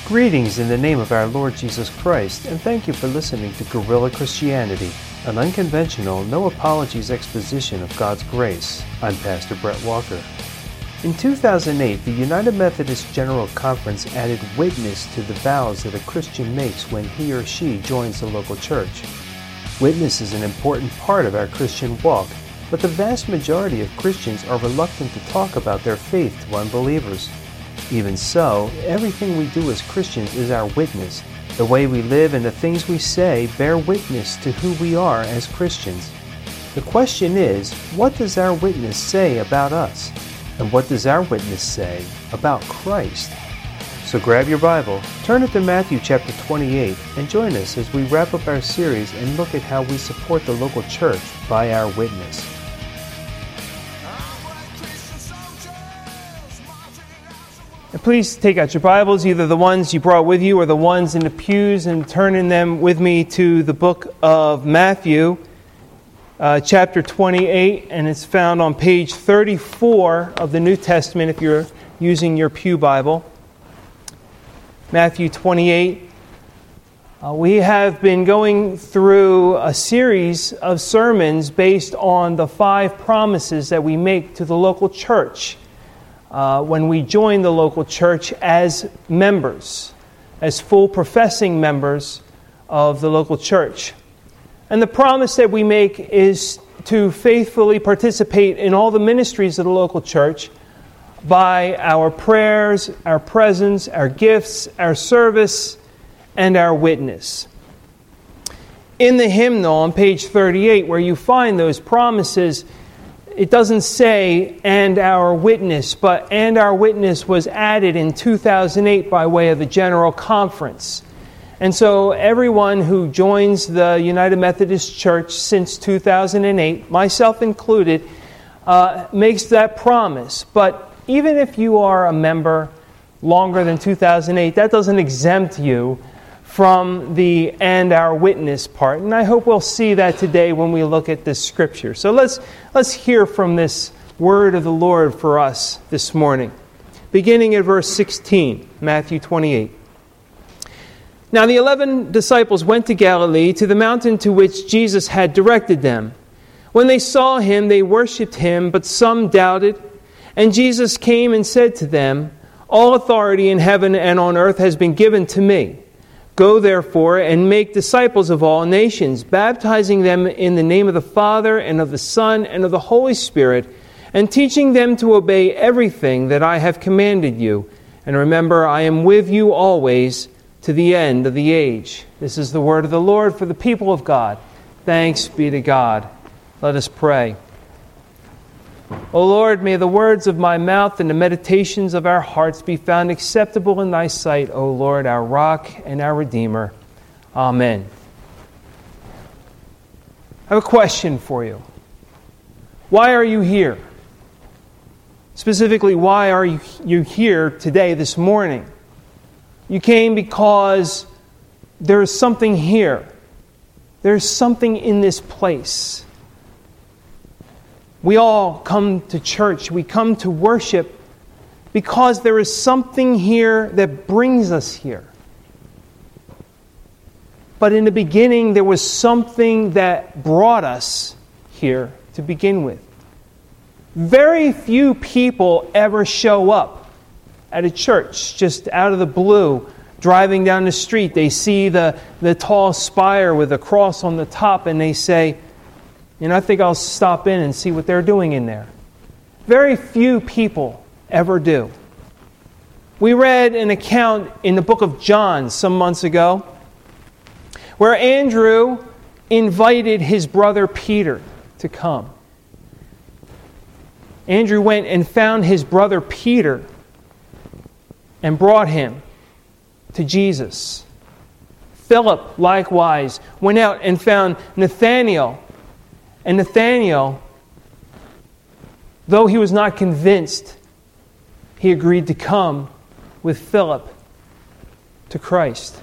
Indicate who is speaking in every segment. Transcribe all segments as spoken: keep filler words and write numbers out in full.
Speaker 1: Greetings in the name of our Lord Jesus Christ, and thank you for listening to Guerrilla Christianity, an unconventional, no apologies exposition of God's grace. I'm Pastor Brett Walker. In two thousand eight, the United Methodist General Conference added witness to the vows that a Christian makes when he or she joins the local church. Witness is an important part of our Christian walk, but the vast majority of Christians are reluctant to talk about their faith to unbelievers. Even so, everything we do as Christians is our witness. The way we live and the things we say bear witness to who we are as Christians. The question is, what does our witness say about us? And what does our witness say about Christ? So grab your Bible, turn it to Matthew chapter twenty-eight, and join us as we wrap up our series and look at how we support the local church by our witness. And please take out your Bibles, either the ones you brought with you or the ones in the pews, and turn in them with me to the book of Matthew, uh, chapter twenty-eight, and it's found on page thirty-four of the New Testament if you're using your pew Bible. Matthew twenty-eight. Uh, we have been going through a series of sermons based on the five promises that we make to the local church uh, when we join the local church as members, as full professing members of the local church. And the promise that we make is to faithfully participate in all the ministries of the local church by our prayers, our presence, our gifts, our service, and our witness. In the hymnal on page thirty-eight, where you find those promises, it doesn't say, and our witness, but and our witness was added in two thousand eight by way of the General Conference. And so everyone who joins the United Methodist Church since two thousand eight, myself included, uh, makes that promise. But even if you are a member longer than two thousand eight, that doesn't exempt you from the and our witness part. And I hope we'll see that today when we look at this scripture. So let's let's hear from this word of the Lord for us this morning. Beginning at verse sixteen, Matthew twenty-eight. Now the eleven disciples went to Galilee, to the mountain to which Jesus had directed them. When they saw him, they worshipped him, but some doubted. And Jesus came and said to them, "All authority in heaven and on earth has been given to me. Go therefore and make disciples of all nations, baptizing them in the name of the Father and of the Son and of the Holy Spirit, and teaching them to obey everything that I have commanded you. And remember, I am with you always to the end of the age." This is the word of the Lord for the people of God. Thanks be to God. Let us pray. O Lord, may the words of my mouth and the meditations of our hearts be found acceptable in thy sight, O Lord, our rock and our Redeemer. Amen. I have a question for you. Why are you here? Specifically, why are you, you here today, this morning? You came because there is something here. There's something in this place. We all come to church, we come to worship because there is something here that brings us here. But in the beginning, there was something that brought us here to begin with. Very few people ever show up at a church just out of the blue, driving down the street. They see the, the tall spire with a cross on the top and they say, "And I think I'll stop in and see what they're doing in there." Very few people ever do. We read an account in the book of John some months ago where Andrew invited his brother Peter to come. Andrew went and found his brother Peter and brought him to Jesus. Philip, likewise, went out and found Nathanael. And Nathanael, though he was not convinced, he agreed to come with Philip to Christ.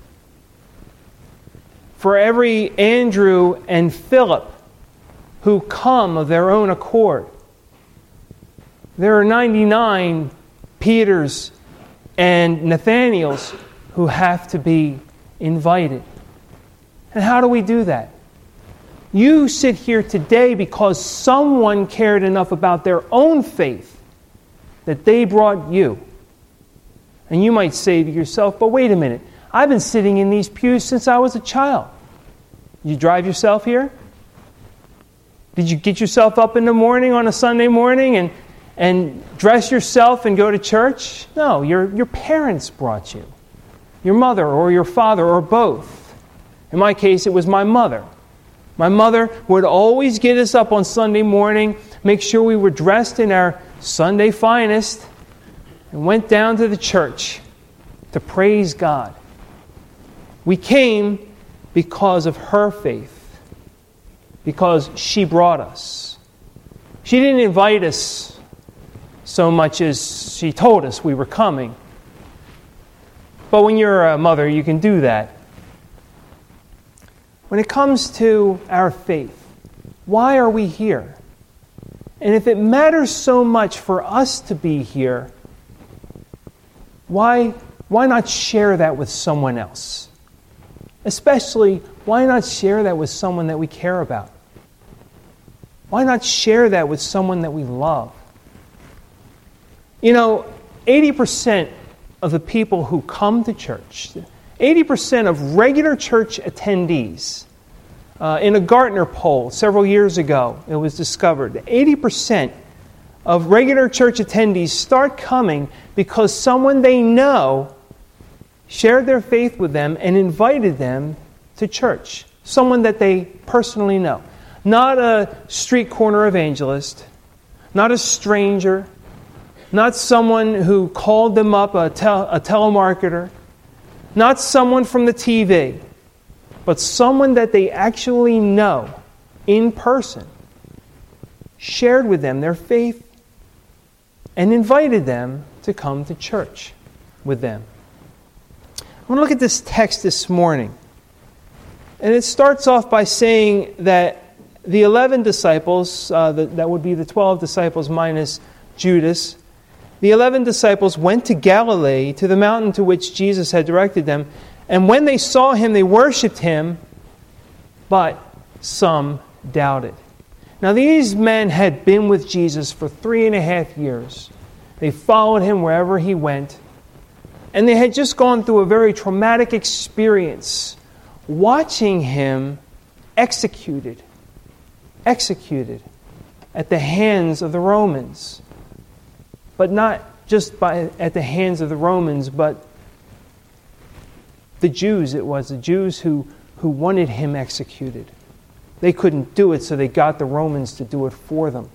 Speaker 1: For every Andrew and Philip who come of their own accord, there are ninety-nine Peters and Nathanaels who have to be invited. And how do we do that? You sit here today because someone cared enough about their own faith that they brought you. And you might say to yourself, but wait a minute, I've been sitting in these pews since I was a child. You drive yourself here? Did you get yourself up in the morning on a Sunday morning and, and dress yourself and go to church? No, your, your parents brought you. Your mother or your father or both. In my case, it was my mother. My mother would always get us up on Sunday morning, make sure we were dressed in our Sunday finest, and went down to the church to praise God. We came because of her faith, because she brought us. She didn't invite us so much as she told us we were coming. But when you're a mother, you can do that. When it comes to our faith, why are we here? And if it matters so much for us to be here, why, why not share that with someone else? Especially, why not share that with someone that we care about? Why not share that with someone that we love? You know, eighty percent of the people who come to church, eighty percent of regular church attendees, uh, in a Gartner poll several years ago, it was discovered that eighty percent of regular church attendees start coming because someone they know shared their faith with them and invited them to church. Someone that they personally know. Not a street corner evangelist, not a stranger, not someone who called them up, a, tel- a telemarketer, not someone from the T V, but someone that they actually know in person, shared with them their faith, and invited them to come to church with them. I want to look at this text this morning. And it starts off by saying that the eleven disciples, uh, the, that would be the twelve disciples minus Judas, the eleven disciples went to Galilee, to the mountain to which Jesus had directed them. And when they saw him, they worshipped him, but some doubted. Now these men had been with Jesus for three and a half years. They followed him wherever he went. And they had just gone through a very traumatic experience, watching him executed, executed at the hands of the Romans. But not just by at the hands of the Romans, but the Jews it was, the Jews who, who wanted him executed. They couldn't do it, so they got the Romans to do it for them.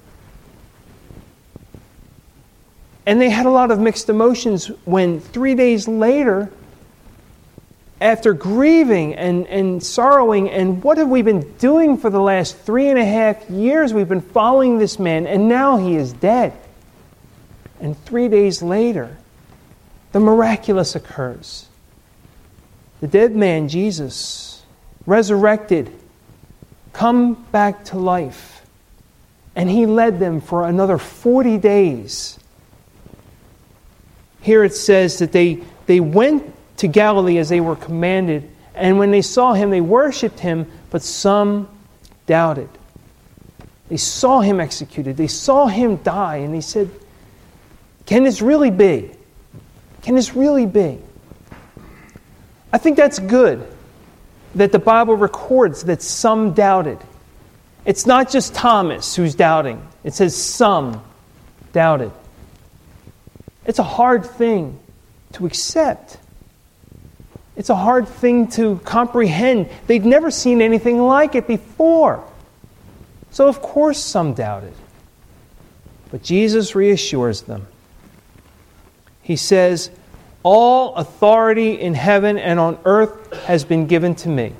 Speaker 1: And they had a lot of mixed emotions when three days later, after grieving and, and sorrowing, and what have we been doing for the last three and a half years? We've been following this man, and now he is dead. And three days later, the miraculous occurs. The dead man, Jesus, resurrected, come back to life. And he led them for another forty days. Here it says that they, they went to Galilee as they were commanded, and when they saw him, they worshipped him, but some doubted. They saw him executed. They saw him die, and they said, can this really be? Can this really be? I think that's good that the Bible records that some doubted. It's not just Thomas who's doubting. It says some doubted. It's a hard thing to accept. It's a hard thing to comprehend. They'd never seen anything like it before. So of course some doubted. But Jesus reassures them. He says, all authority in heaven and on earth has been given to me.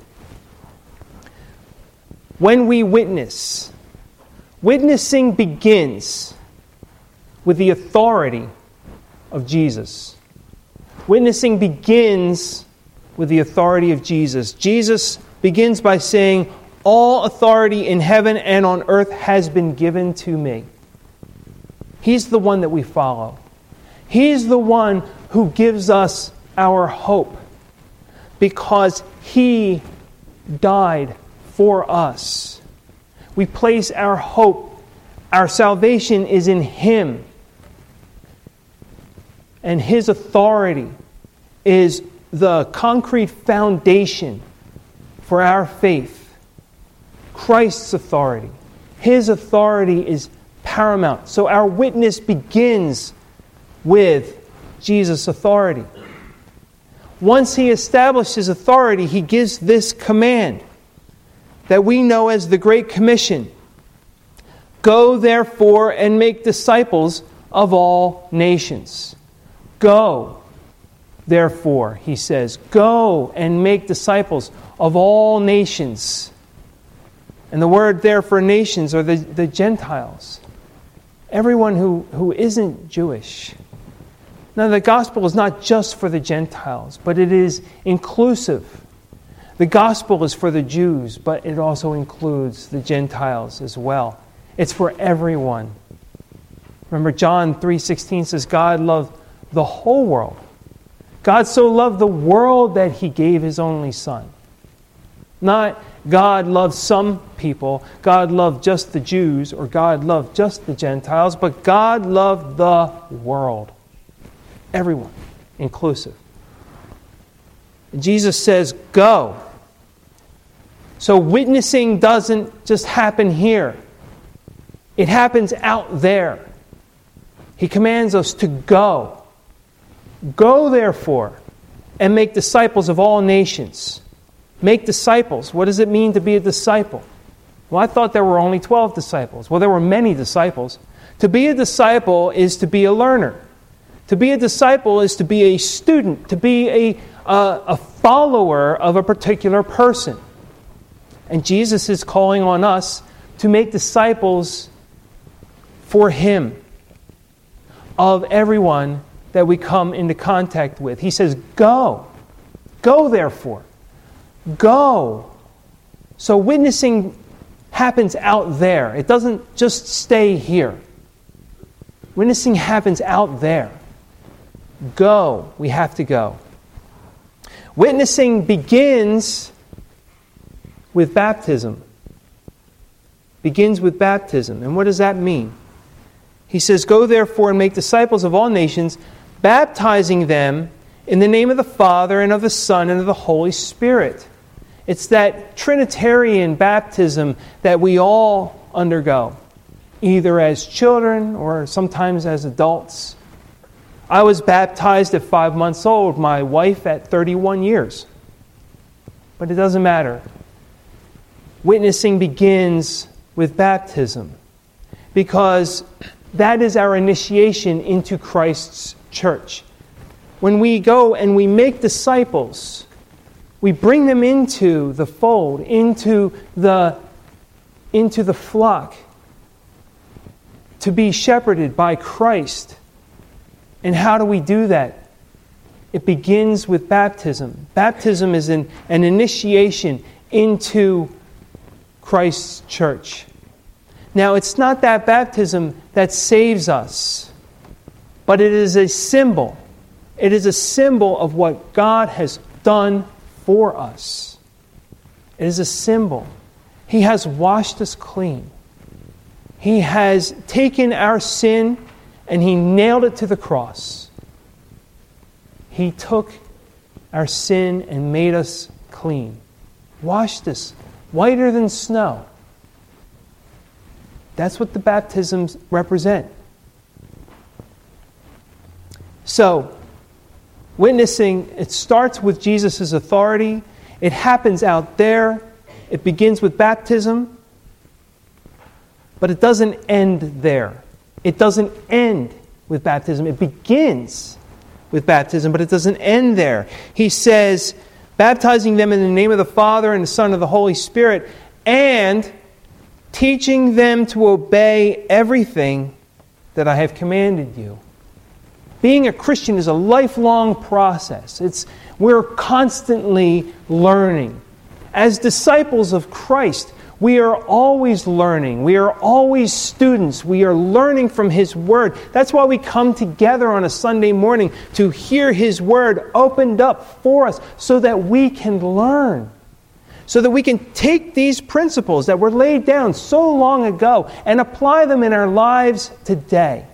Speaker 1: When we witness, witnessing begins with the authority of Jesus. Witnessing begins with the authority of Jesus. Jesus begins by saying, all authority in heaven and on earth has been given to me. He's the one that we follow. He's the one who gives us our hope. because He died for us. We place our hope, our salvation is in Him. And His authority is the concrete foundation for our faith. Christ's authority. His authority is paramount. So our witness begins with Jesus' authority. Once He established His authority, He gives this command that we know as the Great Commission. Go, therefore, and make disciples of all nations. Go, therefore, He says, go and make disciples of all nations. And the word there for nations are the, the Gentiles. Everyone who, who isn't Jewish. Now, the gospel is not just for the Gentiles, but it is inclusive. The gospel is for the Jews, but it also includes the Gentiles as well. It's for everyone. Remember, John three sixteen says, God loved the whole world. God so loved the world that He gave His only Son. Not God loved some people, God loved just the Jews, or God loved just the Gentiles, but God loved the world. Everyone, inclusive. Jesus says, go. So witnessing doesn't just happen here. It happens out there. He commands us to go. Go, therefore, and make disciples of all nations. Make disciples. What does it mean to be a disciple? Well, I thought there were only twelve disciples. Well, there were many disciples. To be a disciple is to be a learner. To be a disciple is to be a student, to be a, uh, a follower of a particular person. And Jesus is calling on us to make disciples for Him of everyone that we come into contact with. He says, go. Go, therefore. Go. So witnessing happens out there. It doesn't just stay here. Witnessing happens out there. Go. We have to go. Witnessing begins with baptism. Begins with baptism. And what does that mean? He says, go therefore and make disciples of all nations, baptizing them in the name of the Father and of the Son and of the Holy Spirit. It's that Trinitarian baptism that we all undergo, either as children or sometimes as adults. I was baptized at five months old, my wife at thirty-one years. But it doesn't matter. Witnessing begins with baptism because that is our initiation into Christ's church. When we go and we make disciples, we bring them into the fold, into the, into the flock, to be shepherded by Christ. And how do we do that? It begins with baptism. Baptism is an, an initiation into Christ's church. Now, it's not that baptism that saves us, but it is a symbol. It is a symbol of what God has done for us. It is a symbol. He has washed us clean. He has taken our sin and He nailed it to the cross. He took our sin and made us clean. Washed us whiter than snow. That's what the baptisms represent. So, witnessing, it starts with Jesus' authority. It happens out there. It begins with baptism. But it doesn't end there. It doesn't end with baptism. It begins with baptism, but it doesn't end there. He says, baptizing them in the name of the Father and the Son and the Holy Spirit, and teaching them to obey everything that I have commanded you. Being a Christian is a lifelong process. It's we're constantly learning. As disciples of Christ, We are always learning. We are always students. We are learning from His Word. That's why we come together on a Sunday morning to hear His Word opened up for us so that we can learn. So that we can take these principles that were laid down so long ago and apply them in our lives today.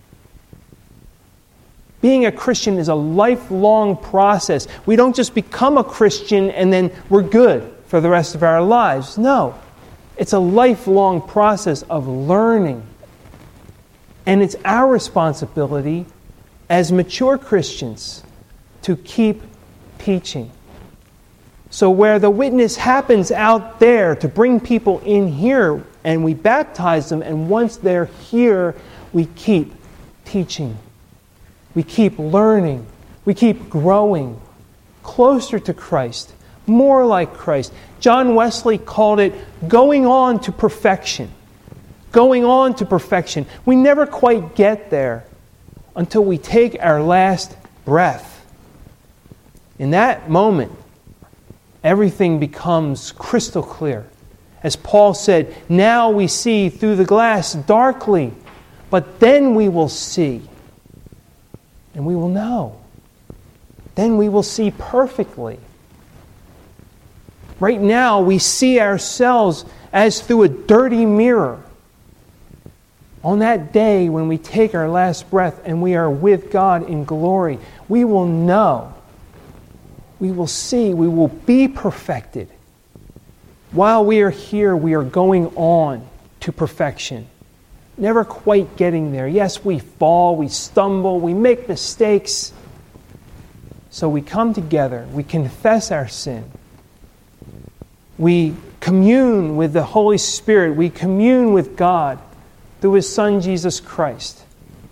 Speaker 1: Being a Christian is a lifelong process. We don't just become a Christian and then we're good for the rest of our lives. No. It's a lifelong process of learning. And it's our responsibility as mature Christians to keep teaching. So where the witness happens out there to bring people in here and we baptize them, and once they're here, we keep teaching. We keep learning. We keep growing closer to Christ, more like Christ. John Wesley called it going on to perfection. Going on to perfection. We never quite get there until we take our last breath. In that moment, everything becomes crystal clear. As Paul said, now we see through the glass darkly, but then we will see. And we will know. Then we will see perfectly. Right now, we see ourselves as through a dirty mirror. On that day when we take our last breath and we are with God in glory, we will know. We will see. We will be perfected. While we are here, we are going on to perfection. Never quite getting there. Yes, we fall, we stumble, we make mistakes. So we come together, we confess our sin. We commune with the Holy Spirit. We commune with God through His Son, Jesus Christ.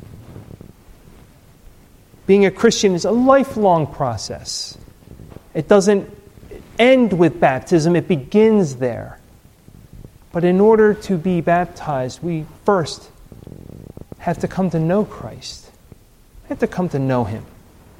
Speaker 1: Being a Christian is a lifelong process. It doesn't end with baptism, it begins there. But in order to be baptized, we first have to come to know Christ. We have to come to know Him.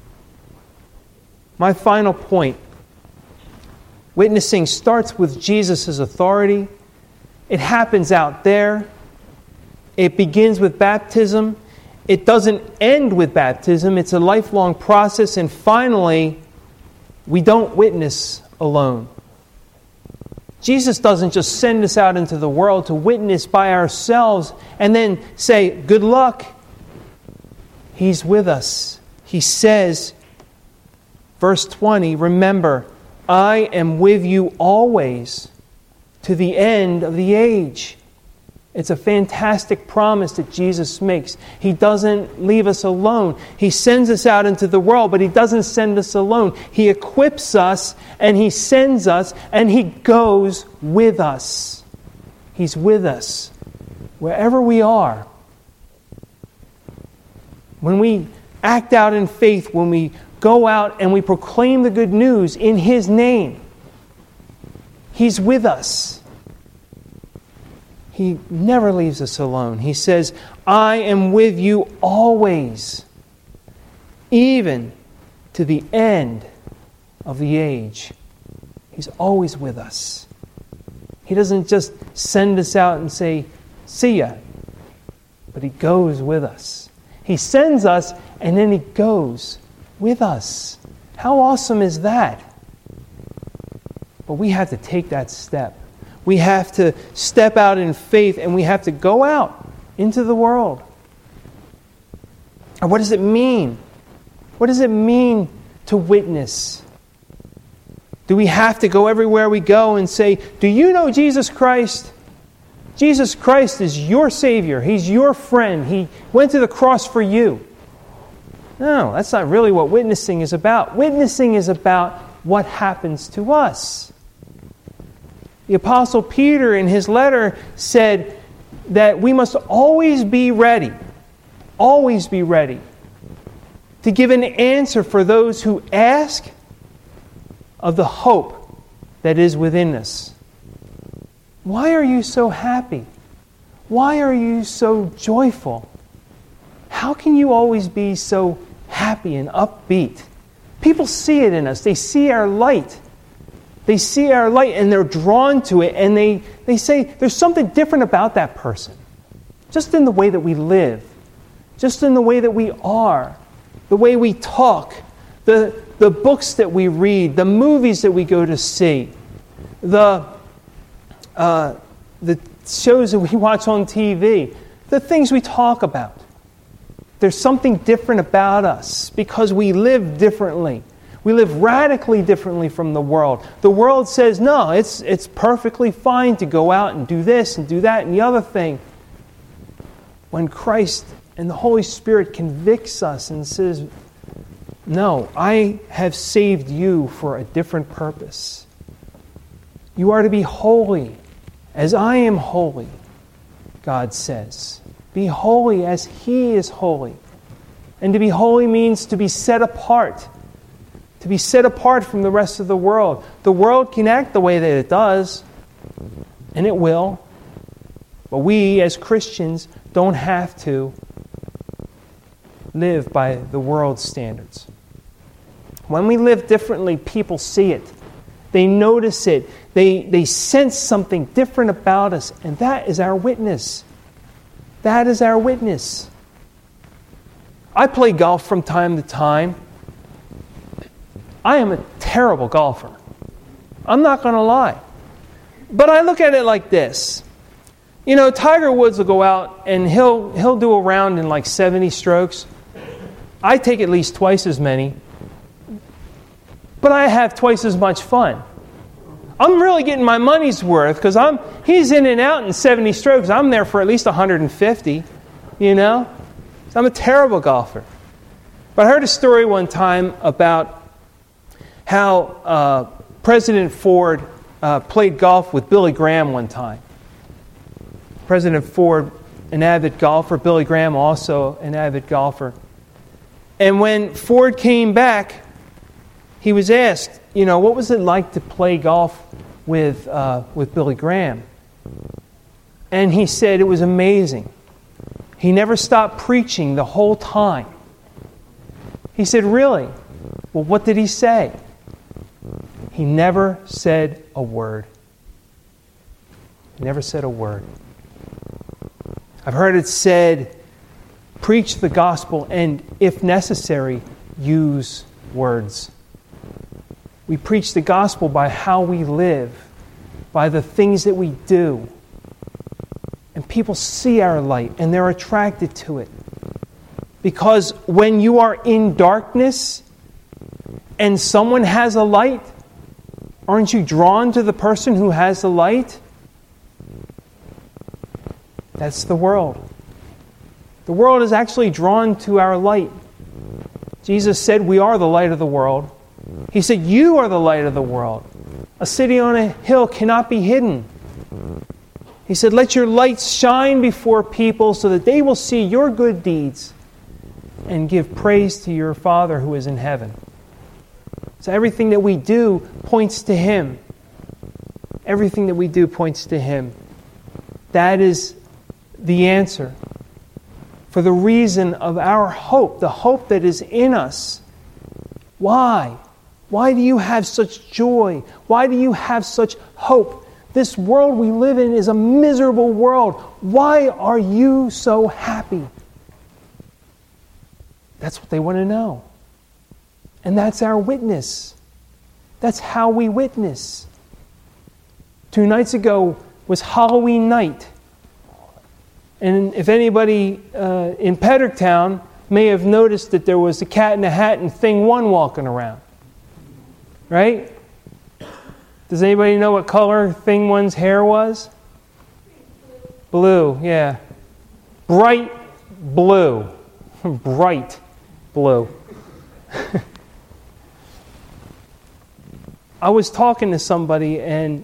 Speaker 1: My final point. Witnessing starts with Jesus' authority. It happens out there. It begins with baptism. It doesn't end with baptism. It's a lifelong process. And finally, we don't witness alone. Jesus doesn't just send us out into the world to witness by ourselves and then say, good luck. He's with us. He says, verse twenty, remember, I am with you always to the end of the age. It's a fantastic promise that Jesus makes. He doesn't leave us alone. He sends us out into the world, but He doesn't send us alone. He equips us, and He sends us, and He goes with us. He's with us wherever we are. When we act out in faith, when we go out and we proclaim the good news in His name, He's with us. He never leaves us alone. He says, I am with you always, even to the end of the age. He's always with us. He doesn't just send us out and say, see ya, but He goes with us. He sends us and then He goes with us. How awesome is that? But we have to take that step. We have to step out in faith and we have to go out into the world. And what does it mean? What does it mean to witness? Do we have to go everywhere we go and say, do you know Jesus Christ? Jesus Christ is your Savior. He's your friend. He went to the cross for you. No, that's not really what witnessing is about. Witnessing is about what happens to us. The Apostle Peter in his letter said that we must always be ready, always be ready to give an answer for those who ask of the hope that is within us. Why are you so happy? Why are you so joyful? How can you always be so happy and upbeat? People see it in us. They see our light. They see our light and they're drawn to it, and they, they say, there's something different about that person. Just in the way that we live, just in the way that we are, the way we talk, the, the books that we read, the movies that we go to see, the, uh, the shows that we watch on T V, the things we talk about. There's something different about us because we live differently. We live radically differently from the world. The world says, no, it's it's perfectly fine to go out and do this and do that and the other thing. When Christ and the Holy Spirit convicts us and says, no, I have saved you for a different purpose. You are to be holy as I am holy, God says. Be holy as He is holy. And to be holy means to be set apart. To be set apart from the rest of the world. The world can act the way that it does, and it will. But we, as Christians, don't have to live by the world's standards. When we live differently, people see it. They notice it. They, they sense something different about us, and that is our witness. That is our witness. I play golf from time to time. I am a terrible golfer. I'm not going to lie. But I look at it like this. You know, Tiger Woods will go out and he'll he'll do a round in like seventy strokes. I take at least twice as many. But I have twice as much fun. I'm really getting my money's worth because I'm he's in and out in seventy strokes. I'm there for at least one hundred fifty, you know? So I'm a terrible golfer. But I heard a story one time about how uh, President Ford uh, played golf with Billy Graham one time. President Ford, an avid golfer. Billy Graham, also an avid golfer. And when Ford came back, he was asked, you know, what was it like to play golf with uh, with Billy Graham? And he said it was amazing. He never stopped preaching the whole time. He said, really? Well, what did he say? He never said a word. He never said a word. I've heard it said, preach the gospel and, if necessary, use words. We preach the gospel by how we live, by the things that we do. And people see our light and they're attracted to it. Because when you are in darkness and someone has a light, aren't you drawn to the person who has the light? That's the world. The world is actually drawn to our light. Jesus said we are the light of the world. He said, you are the light of the world. A city on a hill cannot be hidden. He said, let your light shine before people so that they will see your good deeds and give praise to your Father who is in heaven. So everything that we do points to Him. Everything that we do points to Him. That is the answer for the reason of our hope, the hope that is in us. Why? Why do you have such joy? Why do you have such hope? This world we live in is a miserable world. Why are you so happy? That's what they want to know. And that's our witness. That's how we witness. Two nights ago was Halloween night. And if anybody uh, in Pedricktown may have noticed that there was a Cat in a Hat and Thing One walking around. Right? Does anybody know what color Thing One's hair was? Blue, yeah. Bright blue. Bright blue. I was talking to somebody and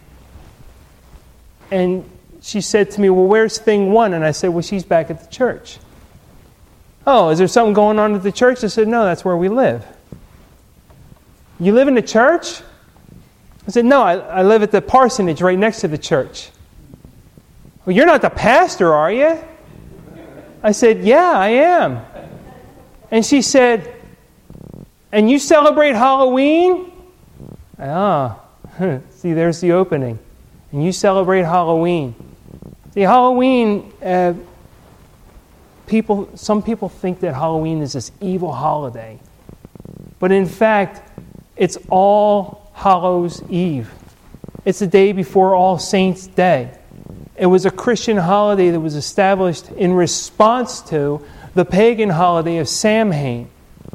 Speaker 1: and she said to me, well, where's Thing One? And I said, well, she's back at the church. Oh, is there something going on at the church? I said, no, that's where we live. You live in the church? I said, no, I, I live at the parsonage right next to the church. Well, you're not the pastor, are you? I said, yeah, I am. And she said, and you celebrate Halloween? Ah. See, there's the opening. And you celebrate Halloween. See, Halloween, uh, people, some people think that Halloween is this evil holiday. But in fact, it's All Hallows Eve. It's the day before All Saints' Day. It was a Christian holiday that was established in response to the pagan holiday of Samhain.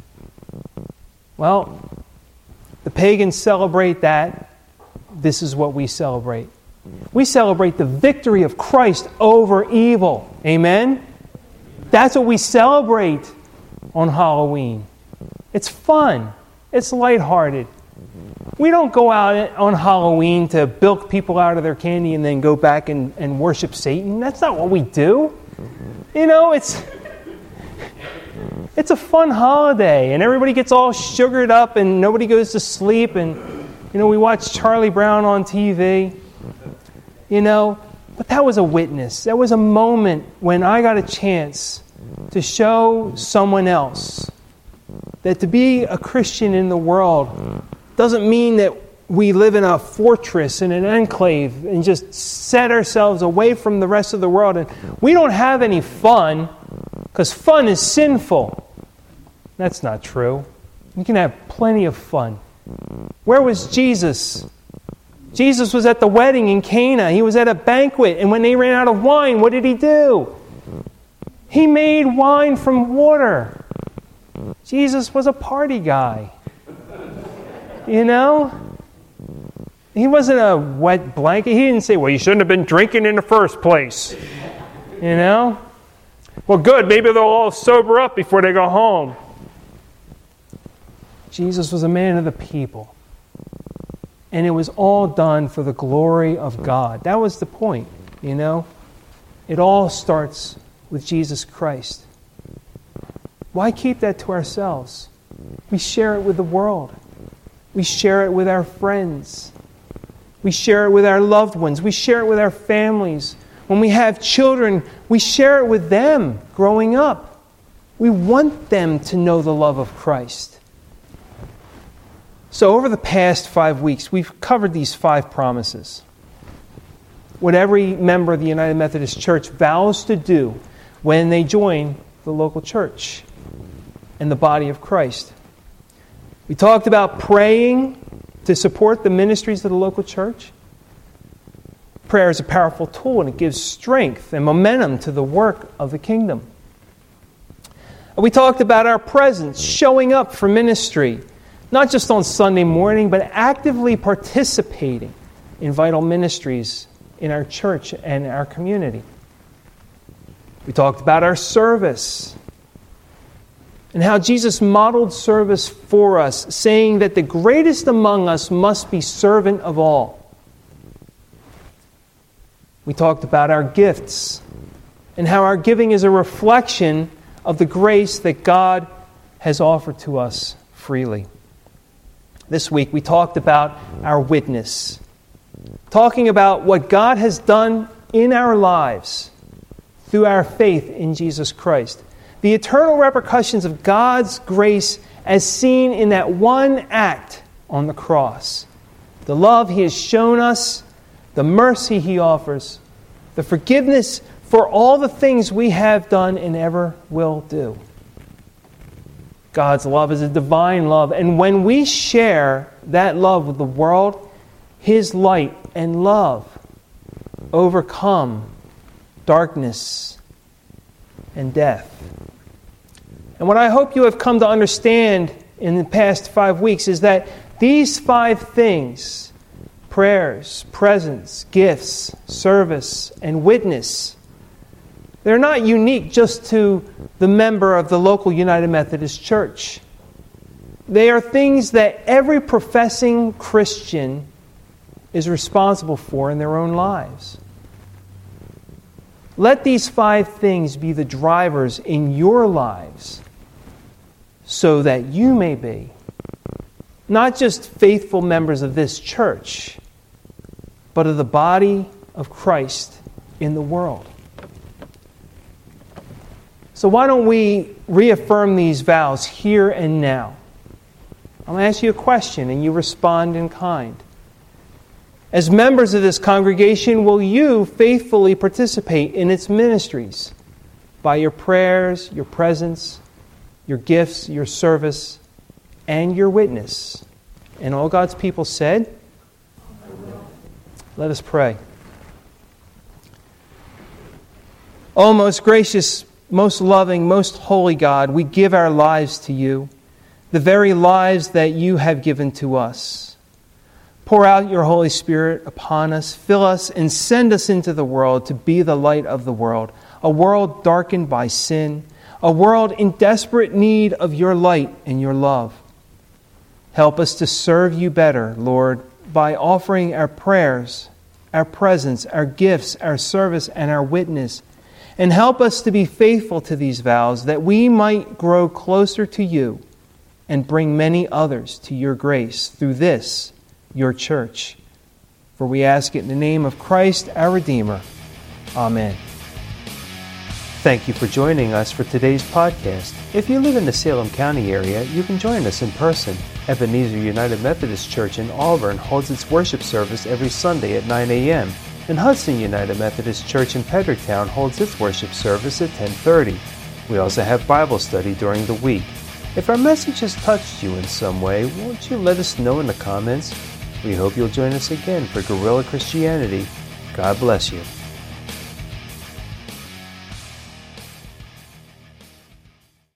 Speaker 1: Well, the pagans celebrate that. This is what we celebrate. We celebrate the victory of Christ over evil. Amen? That's what we celebrate on Halloween. It's fun. It's lighthearted. We don't go out on Halloween to bilk people out of their candy and then go back and, and worship Satan. That's not what we do. You know, it's it's a fun holiday, and everybody gets all sugared up and nobody goes to sleep, and you know, we watch Charlie Brown on T V. You know, but that was a witness. That was a moment when I got a chance to show someone else that to be a Christian in the world doesn't mean that we live in a fortress, in an enclave, and just set ourselves away from the rest of the world. And we don't have any fun, because fun is sinful. That's not true. You can have plenty of fun. Where was Jesus? Jesus was at the wedding in Cana. He was at a banquet, and when they ran out of wine, what did he do? He made wine from water. Jesus was a party guy. You know? He wasn't a wet blanket. He didn't say, well, you shouldn't have been drinking in the first place. You know? Well, good. Maybe they'll all sober up before they go home. Jesus was a man of the people. And it was all done for the glory of God. That was the point, you know? It all starts with Jesus Christ. Why keep that to ourselves? We share it with the world. We share it with our friends. We share it with our loved ones. We share it with our families. When we have children, we share it with them growing up. We want them to know the love of Christ. So over the past five weeks, we've covered these five promises. What every member of the United Methodist Church vows to do when they join the local church and the body of Christ. We talked about praying to support the ministries of the local church. Prayer is a powerful tool, and it gives strength and momentum to the work of the kingdom. We talked about our presence, showing up for ministry, not just on Sunday morning, but actively participating in vital ministries in our church and our community. We talked about our service and how Jesus modeled service for us, saying that the greatest among us must be servant of all. We talked about our gifts and how our giving is a reflection of the grace that God has offered to us freely. This week we talked about our witness, talking about what God has done in our lives through our faith in Jesus Christ. The eternal repercussions of God's grace as seen in that one act on the cross. The love He has shown us, the mercy He offers, the forgiveness for all the things we have done and ever will do. God's love is a divine love, and when we share that love with the world, His light and love overcome darkness and death. And what I hope you have come to understand in the past five weeks is that these five things, prayers, presence, gifts, service, and witness, they're not unique just to the member of the local United Methodist Church. They are things that every professing Christian is responsible for in their own lives. Let these five things be the drivers in your lives so that you may be not just faithful members of this church, but of the body of Christ in the world. So why don't we reaffirm these vows here and now? I'm going to ask you a question and you respond in kind. As members of this congregation, will you faithfully participate in its ministries by your prayers, your presence, your gifts, your service, and your witness? And all God's people said, let us pray. O most gracious, most loving, most holy God, we give our lives to you, the very lives that you have given to us. Pour out your Holy Spirit upon us, fill us, and send us into the world to be the light of the world, a world darkened by sin, a world in desperate need of your light and your love. Help us to serve you better, Lord, by offering our prayers, our presence, our gifts, our service, and our witness. And help us to be faithful to these vows, that we might grow closer to you and bring many others to your grace through this, your church. For we ask it in the name of Christ, our Redeemer. Amen. Thank you for joining us for today's podcast. If you live in the Salem County area, you can join us in person. Ebenezer United Methodist Church in Auburn holds its worship service every Sunday at nine a.m., and Hudson United Methodist Church in Pedricktown holds its worship service at ten thirty. We also have Bible study during the week. If our message has touched you in some way, won't you let us know in the comments? We hope you'll join us again for Guerrilla Christianity. God bless you.